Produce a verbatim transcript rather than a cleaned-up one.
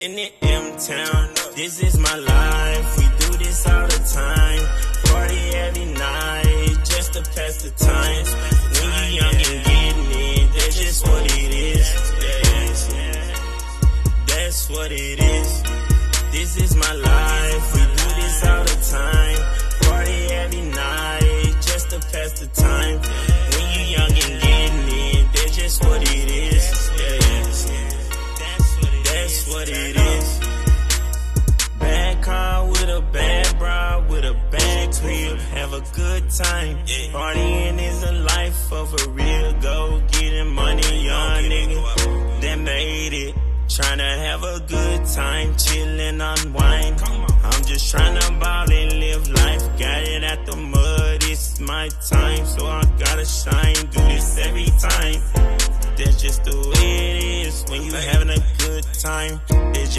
In the M-Town, this is my life, we do this all the time, party every night, just to pass the time, when you young and getting it, that's just what it is, yeah, that's what it is, this is my life, we do this all the time, party every night, just to pass the time, when you young and getting it, that's just what it is, yeah, that's what it is. Bad car with a bad bra, with a bad crib, have a good time. Partying is a life of a real go getting money, young nigga that made it. Tryna have a good time, chillin', unwind. I'm just tryna ball and live life. Got it at the mud, it's my time, so I gotta shine. Do this every time. That's just the way it is when you having a good time. It's just